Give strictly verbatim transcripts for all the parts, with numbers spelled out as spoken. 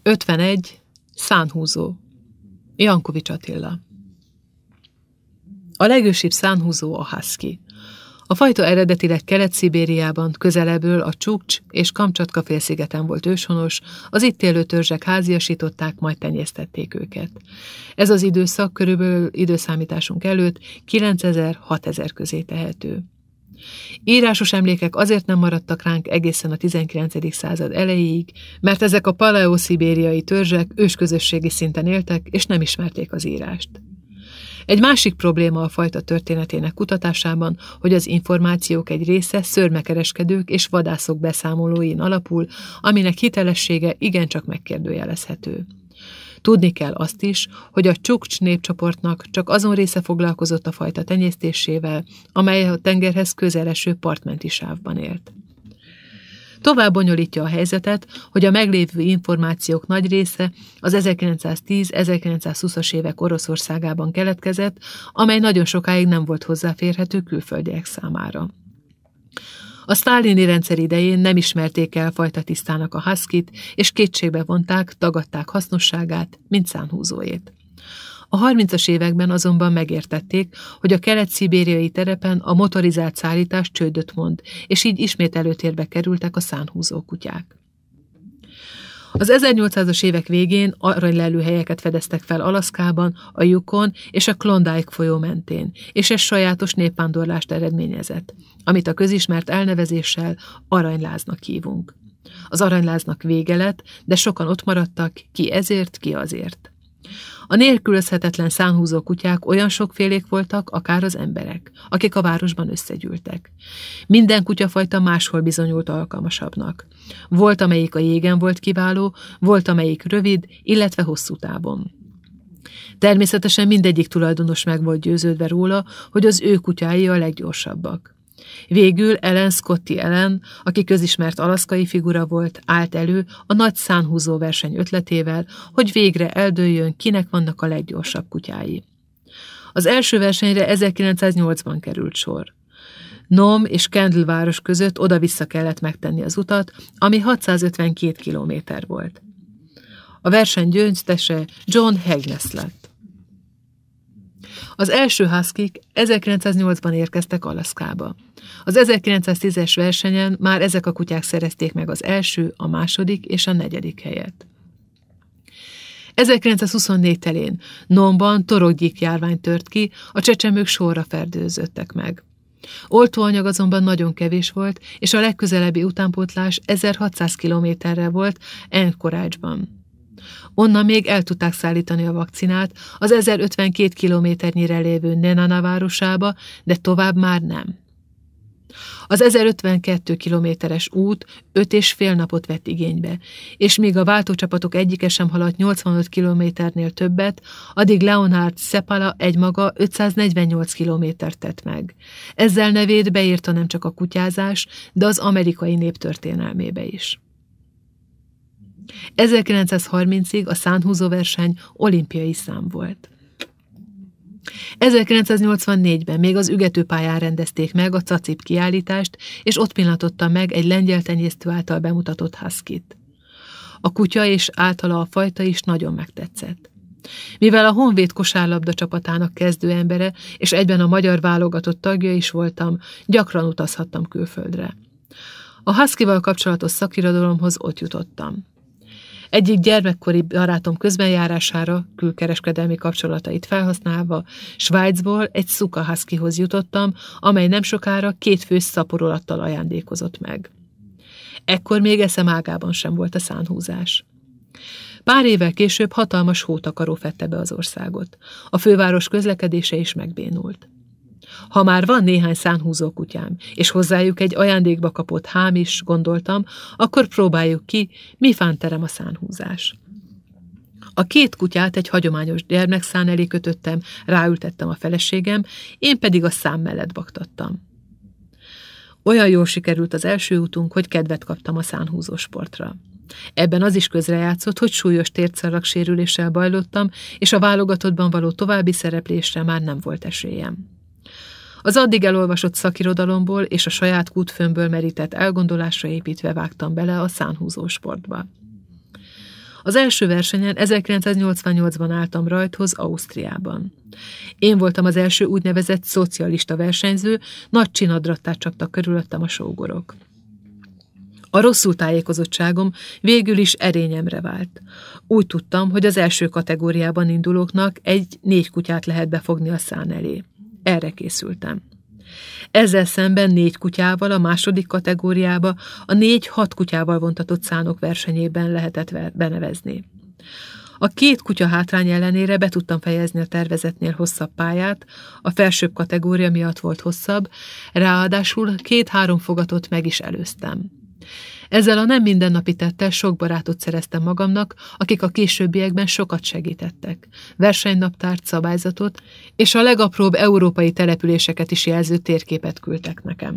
ötvenegy. Szánhúzó. Jankovics Attila. A legősibb szánhúzó a husky. A fajta eredetileg Kelet-Szibériában, közelebbről a Csukcs és Kamcsatka félszigeten volt őshonos, az itt élő törzsek háziasították, majd tenyésztették őket. Ez az időszak körülbelül időszámításunk előtt kilencezer-hatezer közé tehető. Írásos emlékek azért nem maradtak ránk egészen a tizenkilencedik század elejéig, mert ezek a paleoszibériai törzsek ősközösségi szinten éltek, és nem ismerték az írást. Egy másik probléma a fajta történetének kutatásában, hogy az információk egy része szörmekereskedők és vadászok beszámolóin alapul, aminek hitelessége igencsak megkérdőjelezhető. Tudni kell azt is, hogy a Csukcs népcsoportnak csak azon része foglalkozott a fajta tenyésztésével, amely a tengerhez közel eső partmenti sávban élt. Tovább bonyolítja a helyzetet, hogy a meglévő információk nagy része az ezerkilencszáztíz-ezerkilencszázhúszas évek Oroszországában keletkezett, amely nagyon sokáig nem volt hozzáférhető külföldiek számára. A sztálini rendszer idején nem ismerték el fajta tisztának a huskyt, és kétségbe vonták, tagadták hasznosságát, mint szánhúzóét. A harmincas években azonban megértették, hogy a kelet-szibériai terepen a motorizált szállítás csődöt mond, és így ismét előtérbe kerültek a szánhúzó kutyák. Az ezernyolcszázas évek végén aranylelőhelyeket fedeztek fel Alaszkában, a Yukon és a Klondike folyó mentén, és ez sajátos népvándorlást eredményezett, amit a közismert elnevezéssel aranyláznak hívunk. Az aranyláznak vége lett, de sokan ott maradtak, ki ezért, ki azért. A nélkülözhetetlen szánhúzó kutyák olyan sokfélék voltak, akár az emberek, akik a városban összegyűltek. Minden kutyafajta máshol bizonyult alkalmasabbnak. Volt, amelyik a jégen volt kiváló, volt, amelyik rövid, illetve hosszú távon. Természetesen mindegyik tulajdonos meg volt győződve róla, hogy az ő kutyái a leggyorsabbak. Végül Ellen Scotty Ellen, aki közismert alaszkai figura volt, állt elő a nagy szánhúzó verseny ötletével, hogy végre eldőljön, kinek vannak a leggyorsabb kutyái. Az első versenyre ezerkilencszáznyolcban került sor. Nome és Kendall város között oda-vissza kellett megtenni az utat, ami hatszázötvenkét kilométer volt. A verseny győztese John Hagnes lett. Az első huskik ezerkilencszáznyolcban érkeztek Alaszkába. Az ezerkilencszáztízes versenyen már ezek a kutyák szerezték meg az első, a második és a negyedik helyet. ezerkilencszázhuszonnégy telén Nome-ban torokgyík járvány tört ki, a csecsemők sorra fertőzöttek meg. Oltóanyag azonban nagyon kevés volt, és a legközelebbi utánpótlás ezerhatszáz kilométerre volt Anchorage-ban. Onnan még el tudták szállítani a vakcinát az ezerötvenkét kilométernyire lévő Nenana városába, de tovább már nem. Az ezerötvenkettő kilométeres út öt és fél napot vett igénybe, és míg a váltócsapatok egyike sem haladt nyolcvanöt kilométernél többet, addig Leonard Seppala egymaga ötszáznegyvennyolc kilométert tett meg. Ezzel nevét beírta nem csak a kutyázás, de az amerikai nép történelmébe is. ezerkilencszázharmincig a szánhúzó verseny olimpiai szám volt. ezerkilencszáznyolcvannégyben még az ügetőpályán rendezték meg a cacip kiállítást, és ott pillantotta meg egy lengyel tenyésztő által bemutatott huskyt. A kutya és általa a fajta is nagyon megtetszett. Mivel a Honvéd kosárlabda csapatának kezdő embere, és egyben a magyar válogatott tagja is voltam, gyakran utazhattam külföldre. A huskyval kapcsolatos szakirodalomhoz ott jutottam. Egyik gyermekkori barátom közbenjárására, külkereskedelmi kapcsolatait felhasználva, Svájcból egy Szuka huskyhoz jutottam, amely nem sokára két fős szaporulattal ajándékozott meg. Ekkor még eszem ágában sem volt a szánhúzás. Pár évvel később hatalmas hótakaró fette be az országot. A főváros közlekedése is megbénult. Ha már van néhány szánhúzó kutyám, és hozzájuk egy ajándékba kapott hám is, gondoltam, akkor próbáljuk ki, mi fánterem a szánhúzás. A két kutyát egy hagyományos gyermekszán elé kötöttem, ráültettem a feleségem, én pedig a szám mellett baktattam. Olyan jól sikerült az első útunk, hogy kedvet kaptam a szánhúzó sportra. Ebben az is közrejátszott, hogy súlyos térdszalag sérüléssel bajlottam, és a válogatottban való további szereplésre már nem volt esélyem. Az addig elolvasott szakirodalomból és a saját kútfőmből merített elgondolásra építve vágtam bele a szánhúzó sportba. Az első versenyen ezerkilencszáznyolcvannyolcban álltam rajthoz Ausztriában. Én voltam az első úgynevezett szocialista versenyző, nagy csinadrattát csaptak körülöttem a sógorok. A rosszul tájékozottságom végül is erényemre vált. Úgy tudtam, hogy az első kategóriában indulóknak egy négy kutyát lehet befogni a szán elé. Erre készültem. Ezzel szemben négy kutyával a második kategóriába a négy-hat kutyával vontatott szánok versenyében lehetett benevezni. A két kutya hátrány ellenére be tudtam fejezni a tervezetnél hosszabb pályát, a felsőbb kategória miatt volt hosszabb, ráadásul két-három fogatot meg is előztem. Ezzel a nem mindennapi tettel sok barátot szereztem magamnak, akik a későbbiekben sokat segítettek. Versenynaptárt, szabályzatot, és a legapróbb európai településeket is jelző térképet küldtek nekem.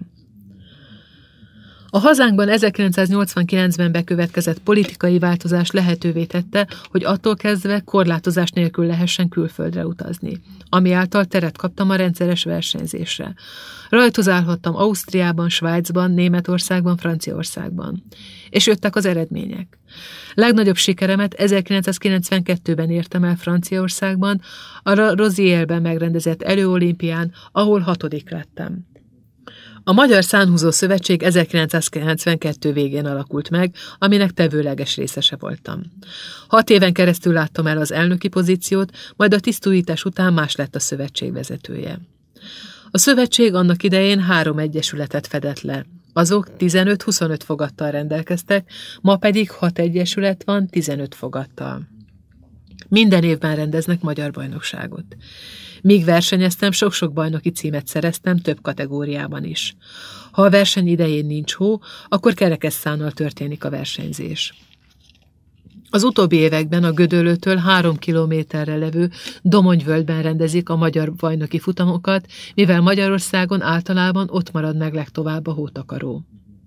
A hazánkban ezerkilencszáznyolcvankilencben bekövetkezett politikai változás lehetővé tette, hogy attól kezdve korlátozás nélkül lehessen külföldre utazni, ami által teret kaptam a rendszeres versenyzésre. Rajtozálhattam Ausztriában, Svájcban, Németországban, Franciaországban. És jöttek az eredmények. Legnagyobb sikeremet ezerkilencszázkilencvenkettőben értem el Franciaországban, a Rozielben megrendezett előolimpián, ahol hatodik lettem. A Magyar Szánhúzó Szövetség ezerkilencszázkilencvenkettő végén alakult meg, aminek tevőleges részese voltam. Hat éven keresztül láttam el az elnöki pozíciót, majd a tisztújítás után más lett a szövetség vezetője. A szövetség annak idején három egyesületet fedett le. Azok tizenöt-huszonöt fogattal rendelkeztek, ma pedig hat egyesület van tizenöt fogattal. Minden évben rendeznek magyar bajnokságot. Míg versenyeztem, sok-sok bajnoki címet szereztem több kategóriában is. Ha a verseny idején nincs hó, akkor kerekesszánnal történik a versenyzés. Az utóbbi években a Gödöllőtől három kilométerre levő Domonyvölgyben rendezik a magyar bajnoki futamokat, mivel Magyarországon általában ott marad meg legtovább a hótakaró.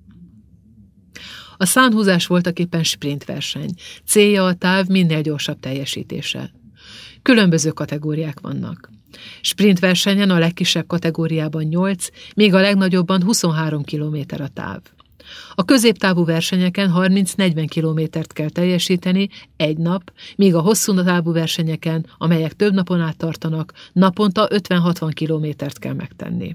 A szánhúzás voltaképpen sprintverseny, célja a táv minél gyorsabb teljesítése. Különböző kategóriák vannak. Sprintversenyen a legkisebb kategóriában nyolc, míg a legnagyobban huszonhárom kilométer a táv. A középtávú versenyeken harminc-negyven kilométert kell teljesíteni egy nap, míg a hosszú távú versenyeken, amelyek több napon át tartanak, naponta ötven-hatvan kilométert kell megtenni.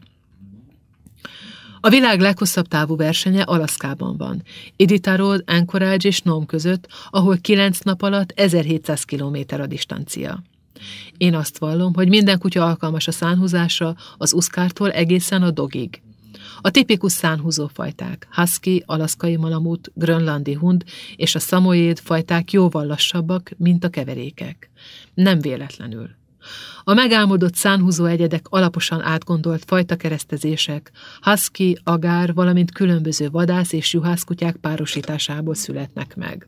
A világ leghosszabb távú versenye Alaszkában van, Iditarod, Anchorage és Nome között, ahol kilenc nap alatt ezerhétszáz kilométer a distancia. Én azt vallom, hogy minden kutya alkalmas a szánhúzásra, az uszkártól egészen a dogig. A tipikus szánhúzó fajták, husky, alaszkai malamut, grönlandi hund és a szamoyéd fajták jóval lassabbak, mint a keverékek. Nem véletlenül. A megálmodott szánhúzó egyedek alaposan átgondolt fajtakeresztezések, husky, agár, valamint különböző vadász és juhászkutyák párosításából születnek meg.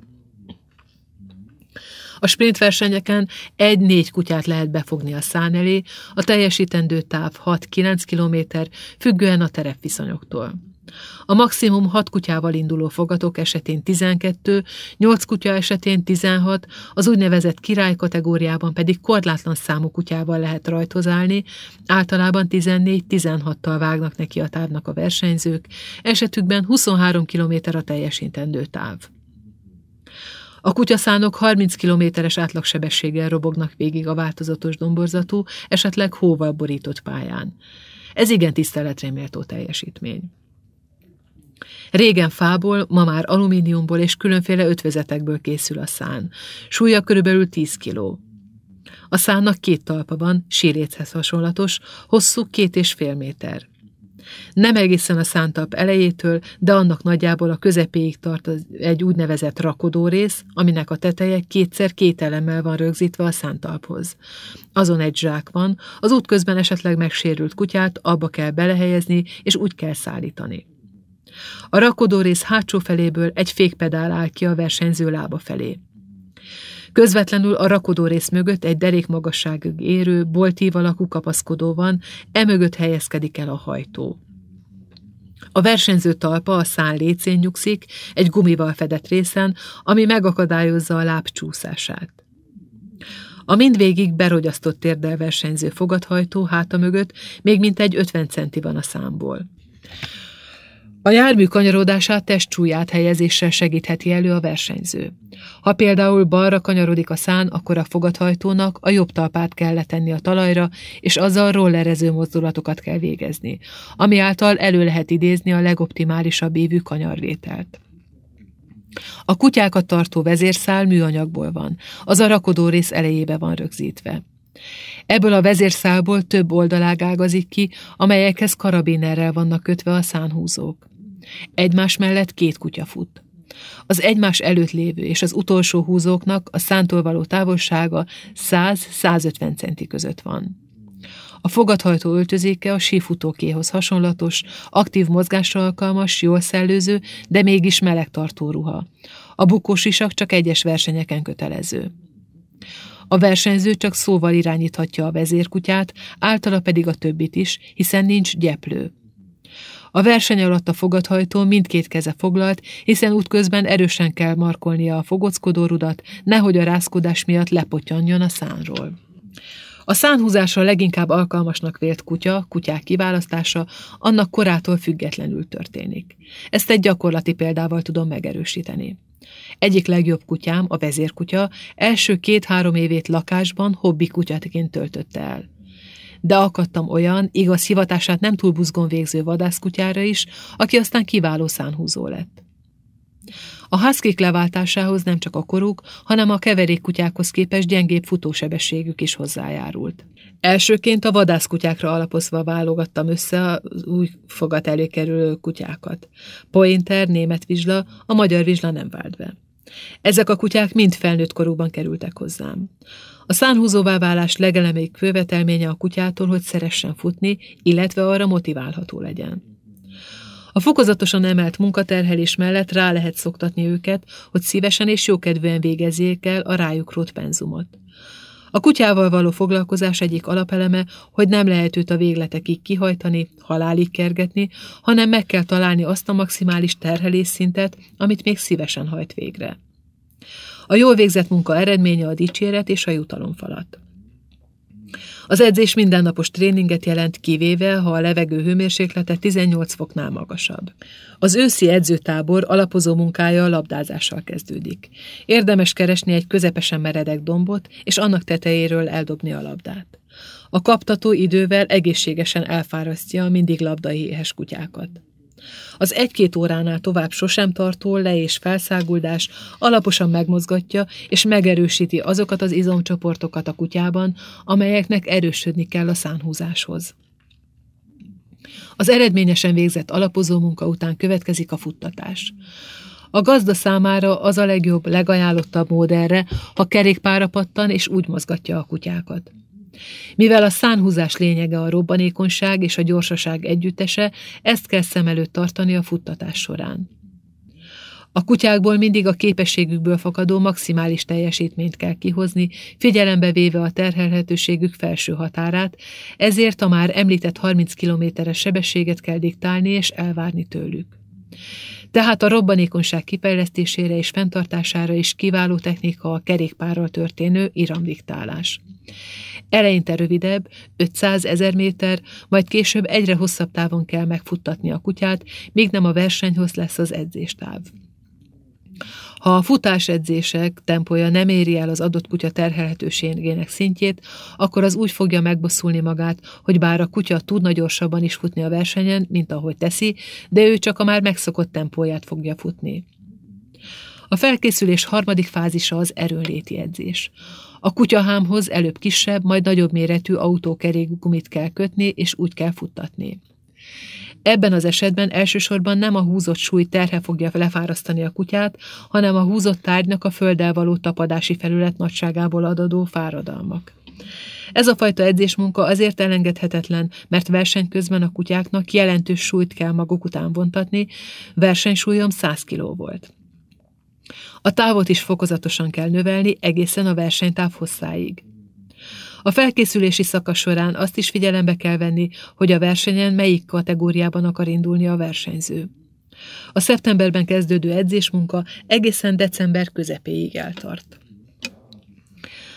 A sprintversenyeken egy-négy kutyát lehet befogni a szán elé, a teljesítendő táv hat-kilenc kilométer, függően a terepviszonyoktól. A maximum hat kutyával induló fogatok esetén tizenkettő, nyolc kutya esetén tizenhat, az úgynevezett király kategóriában pedig korlátlan számú kutyával lehet rajtozálni, általában tizennégy-tizenhattal vágnak neki a távnak a versenyzők, esetükben huszonhárom kilométer a teljesítendő táv. A kutyaszánok harminc kilométeres átlagsebességgel robognak végig a változatos domborzatú, esetleg hóval borított pályán. Ez igen tiszteletre méltó teljesítmény. Régen fából, ma már alumíniumból és különféle ötvözetekből készül a szán. Súlya körülbelül tíz kiló. A szánnak két talpa van, síréchez hasonlatos, hosszú két és fél méter. Nem egészen a szántalp elejétől, de annak nagyjából a közepéig tart egy úgynevezett rakodórész, aminek a teteje kétszer két elemmel van rögzítve a szántalphoz. Azon egy zsák van, az útközben esetleg megsérült kutyát abba kell belehelyezni, és úgy kell szállítani. A rakodórész hátsó feléből egy fékpedál áll ki a versenyző lába felé. Közvetlenül a rakodórész mögött egy derékmagasságig érő, boltív alakú kapaszkodó van, emögött helyezkedik el a hajtó. A versenyző talpa a szán lécén nyugszik, egy gumival fedett részen, ami megakadályozza a láb csúszását. A mindvégig berogyasztott térdel versenyző fogathajtó háta mögött még mintegy ötven centi van a számból. A jármű kanyarodását testsúlyát helyezéssel segítheti elő a versenyző. Ha például balra kanyarodik a szán, akkor a fogathajtónak a jobb talpát kell letenni a talajra, és azzal rollerező mozdulatokat kell végezni, ami által elő lehet idézni a legoptimálisabb ívű kanyarvételt. A kutyákat tartó vezérszál műanyagból van, az a rakodó rész elejébe van rögzítve. Ebből a vezérszálból több oldalág ágazik ki, amelyekhez karabinerrel vannak kötve a szánhúzók. Egymás mellett két kutya fut. Az egymás előtt lévő és az utolsó húzóknak a szántól való távolsága száz-százötven centi között van. A fogathajtó öltözéke a sífutókéhoz hasonlatos, aktív mozgásra alkalmas, jól szellőző, de mégis melegtartó ruha. A bukósisak csak egyes versenyeken kötelező. A versenyző csak szóval irányíthatja a vezérkutyát, általa pedig a többit is, hiszen nincs gyeplő. A verseny alatt a fogathajtó mindkét keze foglalt, hiszen útközben erősen kell markolnia a fogockodó rudat, nehogy a rázkodás miatt lepottyanjon a szánról. A szánhúzásra leginkább alkalmasnak vélt kutya, kutyák kiválasztása annak korától függetlenül történik. Ezt egy gyakorlati példával tudom megerősíteni. Egyik legjobb kutyám, a vezérkutya, első két-három évét lakásban hobbi kutyaként töltötte el. De akadtam olyan, igaz hivatását nem túl buzgón végző vadászkutyára is, aki aztán kiváló szánhúzó lett. A huskik leváltásához nem csak a koruk, hanem a keverékkutyákhoz képest gyengébb futósebességük is hozzájárult. Elsőként a vadászkutyákra alapozva válogattam össze az új fogat előkerülő kutyákat. Pointer, német vizsla, a magyar vizsla nem vált be. Ezek a kutyák mind felnőtt korúban kerültek hozzám. A szánhúzóvá válás legelemébb követelménye a kutyától, hogy szeressen futni, illetve arra motiválható legyen. A fokozatosan emelt munkaterhelés mellett rá lehet szoktatni őket, hogy szívesen és jókedvűen végezzék el a rájuk rótt penzumot. A kutyával való foglalkozás egyik alapeleme, hogy nem lehet őt a végletekig kihajtani, halálig kergetni, hanem meg kell találni azt a maximális terhelésszintet, amit még szívesen hajt végre. A jól végzett munka eredménye a dicséret és a jutalomfalat. Az edzés mindennapos tréninget jelent, kivéve, ha a levegő hőmérséklete tizennyolc foknál magasabb. Az őszi edzőtábor alapozó munkája a labdázással kezdődik. Érdemes keresni egy közepesen meredek dombot, és annak tetejéről eldobni a labdát. A kaptató idővel egészségesen elfárasztja a mindig labdaéhes kutyákat. Az egy-két óránál tovább sosem tartó le- és felszáguldás alaposan megmozgatja és megerősíti azokat az izomcsoportokat a kutyában, amelyeknek erősödni kell a szánhúzáshoz. Az eredményesen végzett alapozó munka után következik a futtatás. A gazda számára az a legjobb, legajánlottabb mód erre, ha kerékpárra pattan és úgy mozgatja a kutyákat. Mivel a szánhúzás lényege a robbanékonyság és a gyorsaság együttese, ezt kell szem előtt tartani a futtatás során. A kutyákból mindig a képességükből fakadó maximális teljesítményt kell kihozni, figyelembe véve a terhelhetőségük felső határát, ezért a már említett harminc kilométeres sebességet kell diktálni és elvárni tőlük. Tehát a robbanékonyság kifejlesztésére és fenntartására is kiváló technika a kerékpárral történő iramdiktálás. Eleinte rövidebb, ötszáz-ezer méter, majd később egyre hosszabb távon kell megfuttatni a kutyát, míg nem a versenyhoz lesz az edzéstáv. Ha a futásedzések tempója nem éri el az adott kutya terhelhetőségének szintjét, akkor az úgy fogja megbosszulni magát, hogy bár a kutya tudna gyorsabban is futni a versenyen, mint ahogy teszi, de ő csak a már megszokott tempóját fogja futni. A felkészülés harmadik fázisa az erőnléti edzés. A kutyahámhoz előbb kisebb, majd nagyobb méretű autókerékgumit kell kötni, és úgy kell futtatni. Ebben az esetben elsősorban nem a húzott súly terhe fogja lefárasztani a kutyát, hanem a húzott tárgynak a földdel való tapadási felület nagyságából adódó fáradalmak. Ez a fajta edzésmunka azért elengedhetetlen, mert verseny közben a kutyáknak jelentős súlyt kell maguk után vontatni, versenysúlyom száz kiló volt. A távot is fokozatosan kell növelni egészen a versenytáv hosszáig. A felkészülési szakasz során azt is figyelembe kell venni, hogy a versenyen melyik kategóriában akar indulni a versenyző. A szeptemberben kezdődő edzésmunka egészen december közepéig eltart.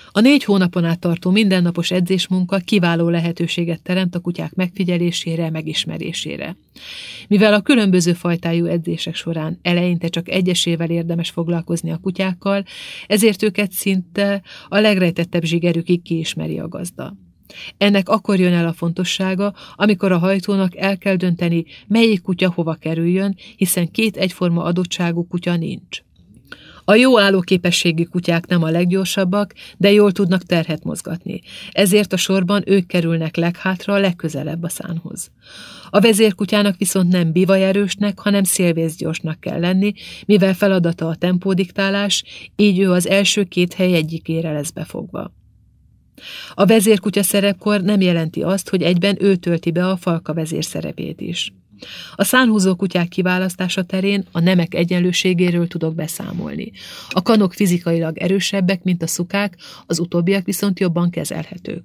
A négy hónapon át tartó mindennapos edzésmunka kiváló lehetőséget teremt a kutyák megfigyelésére, megismerésére. Mivel a különböző fajtájú edzések során eleinte csak egyesével érdemes foglalkozni a kutyákkal, ezért őket szinte a legrejtettebb zsigerükig kiismeri a gazda. Ennek akkor jön el a fontossága, amikor a hajtónak el kell dönteni, melyik kutya hova kerüljön, hiszen két egyforma adottságú kutya nincs. A jó állóképességű kutyák nem a leggyorsabbak, de jól tudnak terhet mozgatni, ezért a sorban ők kerülnek leghátra, legközelebb a szánhoz. A vezérkutyának viszont nem bivajerősnek, hanem szélvészgyorsnak kell lenni, mivel feladata a tempódiktálás, így ő az első két hely egyikére lesz befogva. A vezérkutya szerepkor nem jelenti azt, hogy egyben ő tölti be a falka vezér szerepét is. A szánhúzó kutyák kiválasztása terén a nemek egyenlőségéről tudok beszámolni. A kanok fizikailag erősebbek, mint a szukák, az utóbbiak viszont jobban kezelhetők.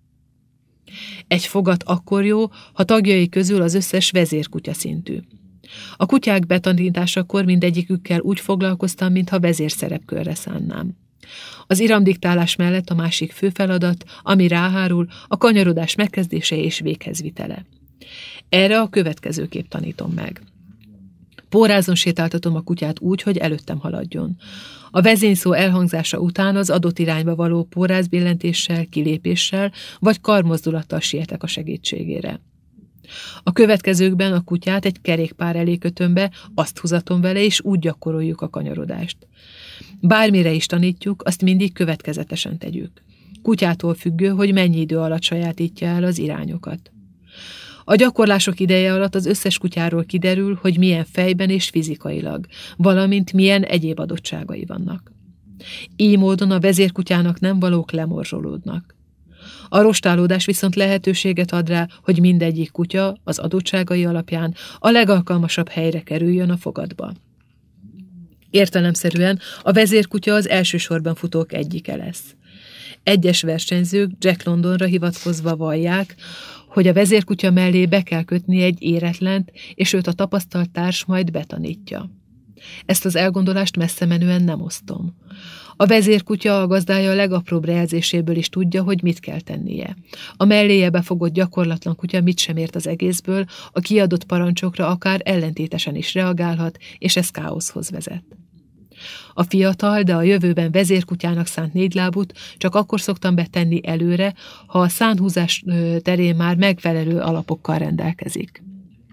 Egy fogat akkor jó, ha tagjai közül az összes vezérkutya szintű. A kutyák betanításakor mindegyikükkel úgy foglalkoztam, mintha vezérszerepkörre szánnám. Az iramdiktálás mellett a másik fő feladat, ami ráhárul, a kanyarodás megkezdése és véghezvitele. Erre a következőképp tanítom meg. Pórázon sétáltatom a kutyát úgy, hogy előttem haladjon. A vezényszó elhangzása után az adott irányba való pórázbillentéssel, kilépéssel vagy karmozdulattal sietek a segítségére. A következőkben a kutyát egy kerékpár elé kötöm be, azt húzatom vele, és úgy gyakoroljuk a kanyarodást. Bármire is tanítjuk, azt mindig következetesen tegyük. Kutyától függő, hogy mennyi idő alatt sajátítja el az irányokat. A gyakorlások ideje alatt az összes kutyáról kiderül, hogy milyen fejben és fizikailag, valamint milyen egyéb adottságai vannak. Így módon a vezérkutyának nem valók lemorzsolódnak. A rostálódás viszont lehetőséget ad rá, hogy mindegyik kutya az adottságai alapján a legalkalmasabb helyre kerüljön a fogadba. Értelemszerűen a vezérkutya az elsősorban futók egyike lesz. Egyes versenyzők Jack Londonra hivatkozva vallják, hogy a vezérkutya mellé be kell kötni egy éretlent, és őt a tapasztalt társ majd betanítja. Ezt az elgondolást messze menően nem osztom. A vezérkutya a gazdája a legapróbb rejelzéséből is tudja, hogy mit kell tennie. A melléje befogott gyakorlatlan kutya mit sem ért az egészből, a kiadott parancsokra akár ellentétesen is reagálhat, és ez káoszhoz vezet. A fiatal, de a jövőben vezérkutyának szánt négylábút csak akkor szoktam betenni előre, ha a szánhúzás terén már megfelelő alapokkal rendelkezik.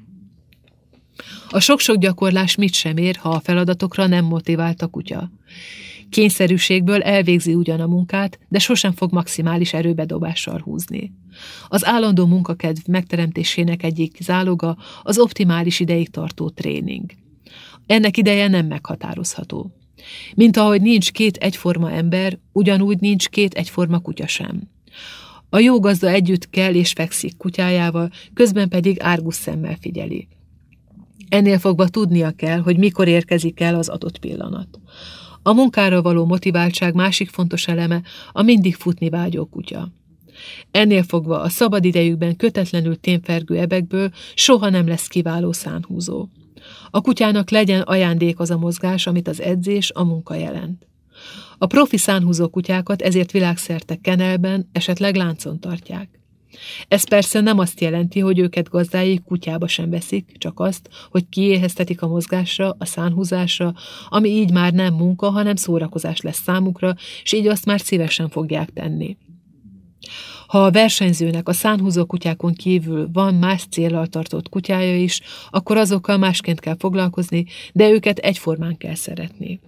A sok-sok gyakorlás mit sem ér, ha a feladatokra nem motivált a kutya. Kényszerűségből elvégzi ugyan a munkát, de sosem fog maximális erőbedobással húzni. Az állandó munkakedv megteremtésének egyik záloga az optimális ideig tartó tréning. Ennek ideje nem meghatározható. Mint ahogy nincs két egyforma ember, ugyanúgy nincs két egyforma kutya sem. A jó gazda együtt kell és fekszik kutyájával, közben pedig árgus szemmel figyeli. Ennél fogva tudnia kell, hogy mikor érkezik el az adott pillanat. A munkára való motiváltság másik fontos eleme a mindig futni vágyó kutya. Ennél fogva a szabadidejükben kötetlenül témfergő ebekből soha nem lesz kiváló szánhúzó. A kutyának legyen ajándék az a mozgás, amit az edzés, a munka jelent. A profi szánhúzó kutyákat ezért világszerte kennelben, esetleg láncon tartják. Ez persze nem azt jelenti, hogy őket gazdáik kutyába sem veszik, csak azt, hogy kiéheztetik a mozgásra, a szánhúzásra, ami így már nem munka, hanem szórakozás lesz számukra, és így azt már szívesen fogják tenni. Ha a versenyzőnek a szánhúzó kutyákon kívül van más céllal tartott kutyája is, akkor azokkal másként kell foglalkozni, de őket egyformán kell szeretni.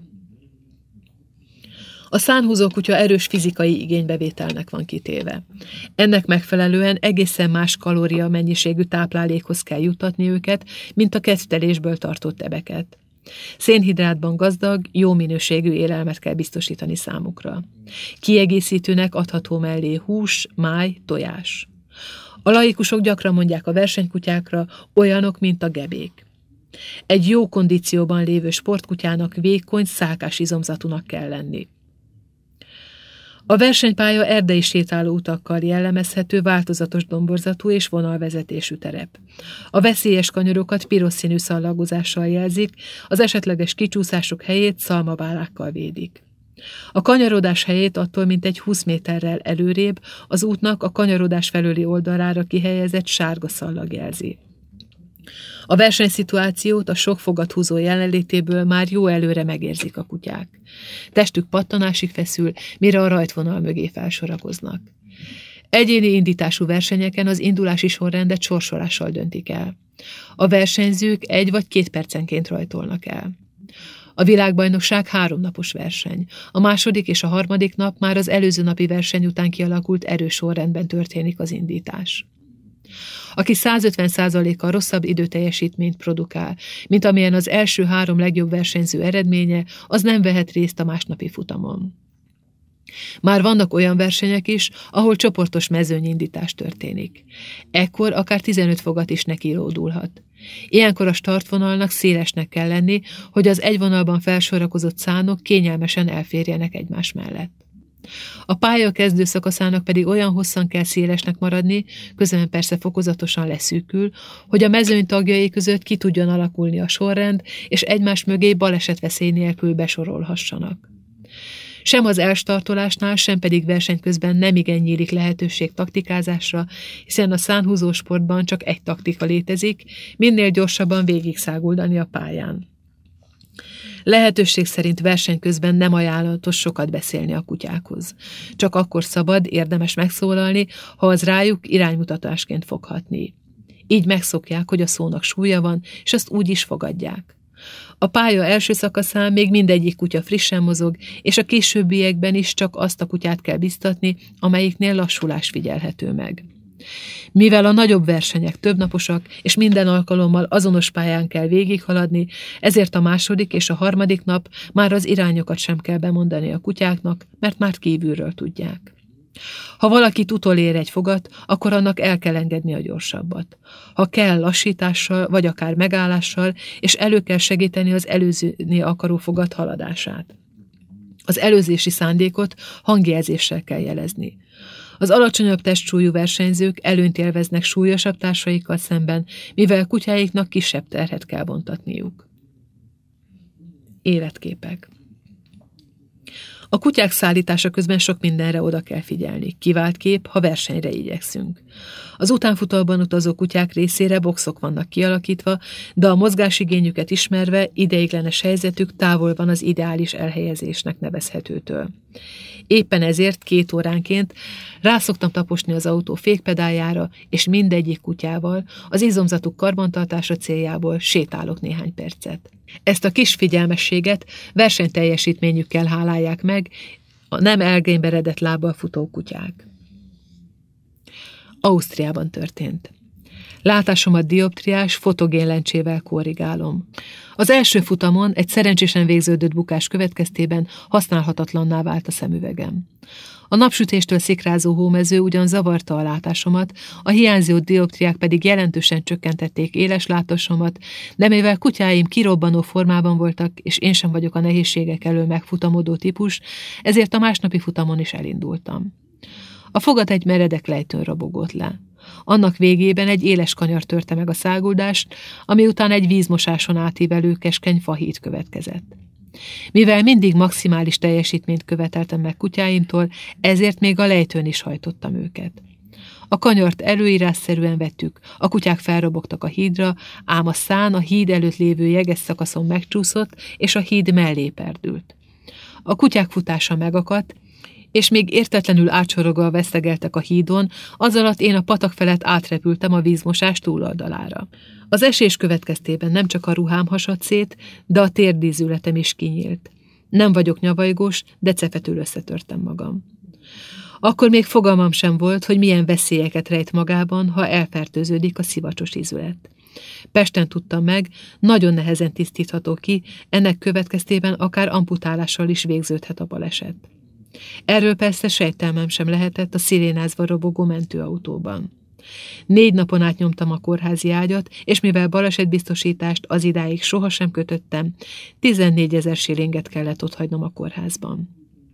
A szánhúzó kutya erős fizikai igénybevételnek van kitéve. Ennek megfelelően egészen más kalória mennyiségű táplálékhoz kell juttatni őket, mint a kedvtelésből tartott ebeket. Szénhidrátban gazdag, jó minőségű élelmet kell biztosítani számukra. Kiegészítőnek adható mellé hús, máj, tojás. A laikusok gyakran mondják a versenykutyákra, olyanok, mint a gebék. Egy jó kondícióban lévő sportkutyának vékony, szálkás izomzatúnak kell lenni. A versenypálya erdei sétáló utakkal jellemezhető, változatos domborzatú és vonalvezetésű terep. A veszélyes kanyarokat piros színű szallagozással jelzik, az esetleges kicsúszások helyét szalmabálákkal védik. A kanyarodás helyét attól mintegy húsz méterrel előrébb az útnak a kanyarodás felőli oldalára kihelyezett sárga szallag jelzi. A versenyszituációt a sok fogathúzó jelenlétéből már jó előre megérzik a kutyák. Testük pattanásig feszül, mire a rajtvonal mögé felsorakoznak. Egyéni indítású versenyeken az indulási sorrendet sorsolással döntik el. A versenyzők egy vagy két percenként rajtolnak el. A világbajnokság háromnapos verseny. A második és a harmadik nap már az előző napi verseny után kialakult erős sorrendben történik az indítás. Aki százötven százalékkal rosszabb időteljesítményt produkál, mint amilyen az első három legjobb versenyző eredménye, az nem vehet részt a másnapi futamon. Már vannak olyan versenyek is, ahol csoportos mezőnyindítás történik. Ekkor akár tizenöt fogat is nekilódulhat. Ilyenkor a startvonalnak szélesnek kell lenni, hogy az egy vonalban felsorakozott szánok kényelmesen elférjenek egymás mellett. A pálya kezdő szakaszának pedig olyan hosszan kell szélesnek maradni, közben persze fokozatosan leszűkül, hogy a mezőny tagjai között ki tudjon alakulni a sorrend, és egymás mögé balesetveszély nélkül besorolhassanak. Sem az elstartolásnál, sem pedig verseny közben nem igen nyílik lehetőség taktikázásra, hiszen a szánhúzó sportban csak egy taktika létezik, minél gyorsabban végigszáguldani a pályán. Lehetőség szerint verseny közben nem ajánlatos sokat beszélni a kutyákhoz. Csak akkor szabad, érdemes megszólalni, ha az rájuk iránymutatásként fog hatni. Így megszokják, hogy a szónak súlya van, és azt úgy is fogadják. A pálya első szakaszán még mindegyik kutya frissen mozog, és a későbbiekben is csak azt a kutyát kell biztatni, amelyiknél lassulás figyelhető meg. Mivel a nagyobb versenyek többnaposak, és minden alkalommal azonos pályán kell végighaladni, ezért a második és a harmadik nap már az irányokat sem kell bemondani a kutyáknak, mert már kívülről tudják. Ha valakit utolér egy fogat, akkor annak el kell engedni a gyorsabbat. Ha kell, lassítással, vagy akár megállással, és elő kell segíteni az előzni akaró fogat haladását. Az előzési szándékot hangjelzéssel kell jelezni. Az alacsonyabb testsúlyú versenyzők előnyt élveznek súlyosabb társaikkal szemben, mivel kutyáiknak kisebb terhet kell vontatniuk. Életképek. A kutyák szállítása közben sok mindenre oda kell figyelni. Kivált kép, ha versenyre igyekszünk. Az utánfutóban utazó kutyák részére boxok vannak kialakítva, de a mozgásigényüket ismerve ideiglenes helyzetük távol van az ideális elhelyezésnek nevezhetőtől. Éppen ezért két óránként rászoktam taposni az autó fékpedáljára, és mindegyik kutyával az izomzatuk karbantartása céljából sétálok néhány percet. Ezt a kis figyelmességet versenyteljesítményükkel hálálják meg a nem elgényberedett lábbal futó kutyák. Ausztriában történt. Látásomat dioptriás, fotogén lencsével korrigálom. Az első futamon egy szerencsésen végződött bukás következtében használhatatlanná vált a szemüvegem. A napsütéstől szikrázó hómező ugyan zavarta a látásomat, a hiányzó dioptriák pedig jelentősen csökkentették éles látásomat, de mivel kutyáim kirobbanó formában voltak, és én sem vagyok a nehézségek elől megfutamodó típus, ezért a másnapi futamon is elindultam. A fogat egy meredek lejtőn robogott le. Annak végében egy éles kanyar törte meg a száguldást, ami után egy vízmosáson átívelő keskeny fahíd következett. Mivel mindig maximális teljesítményt követeltem meg kutyáimtól, ezért még a lejtőn is hajtottam őket. A kanyart előírásszerűen vettük, a kutyák felrobogtak a hídra, ám a szán a híd előtt lévő jeges szakaszon megcsúszott, és a híd mellé perdült. A kutyák futása megakadt, és még értetlenül átsorogva vesztegeltek a hídon, az alatt én a patak felett átrepültem a vízmosás túloldalára. Az esés következtében nem csak a ruhám hasadt szét, de a térdízületem is kinyílt. Nem vagyok nyavajgós, de cefetül összetörtem magam. Akkor még fogalmam sem volt, hogy milyen veszélyeket rejt magában, ha elfertőződik a szivacsos ízület. Pesten tudtam meg, nagyon nehezen tisztítható ki, ennek következtében akár amputálással is végződhet a baleset. Erről persze sejtelmem sem lehetett a szirénázva robogó mentőautóban. Négy napon át nyomtam a kórházi ágyat, és mivel balesetbiztosítást az idáig sohasem kötöttem, tizennégyezer silinget kellett otthagynom a kórházban.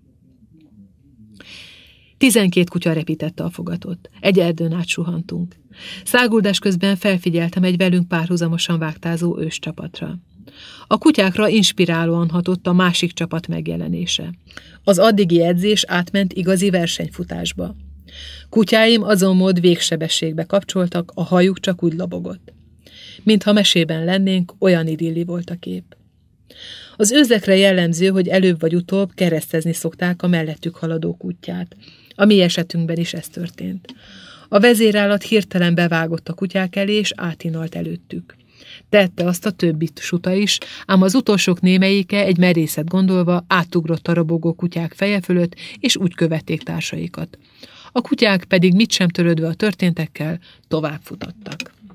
Tizenkét kutya repítette a fogatot. Egy erdőn át suhantunk. Száguldás közben felfigyeltem egy velünk párhuzamosan vágtázó őscsapatra. A kutyákra inspirálóan hatott a másik csapat megjelenése. Az addigi edzés átment igazi versenyfutásba. Kutyáim azon mód végsebességbe kapcsoltak, a hajuk csak úgy lobogott. Mintha mesében lennénk, olyan idilli volt a kép. Az őzekre jellemző, hogy előbb vagy utóbb keresztezni szokták a mellettük haladó kutyát. A mi esetünkben is ez történt. A vezérállat hirtelen bevágott a kutyák elé, és átinalt előttük. Tette azt a többi suta is, ám az utolsók némelyike egy merészet gondolva átugrott a robogó kutyák feje fölött, és úgy követték társaikat. A kutyák pedig mit sem törődve a történtekkel tovább futottak.